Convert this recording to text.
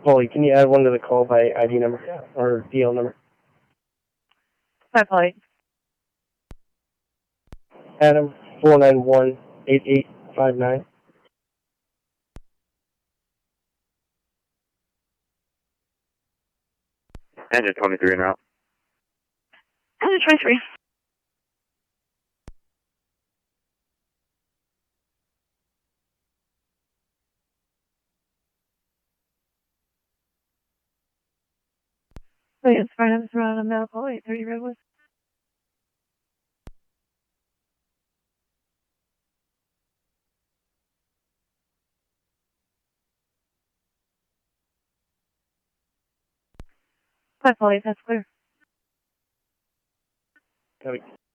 Polly, can you add one to the call by ID number or DL number? 5 Polly. Adam 491-8859. Engine 23 en route. Engine 23. Oh, yes, fine. I'm surrounded on medical 830 Redwood. Polly, that's clear. Copy.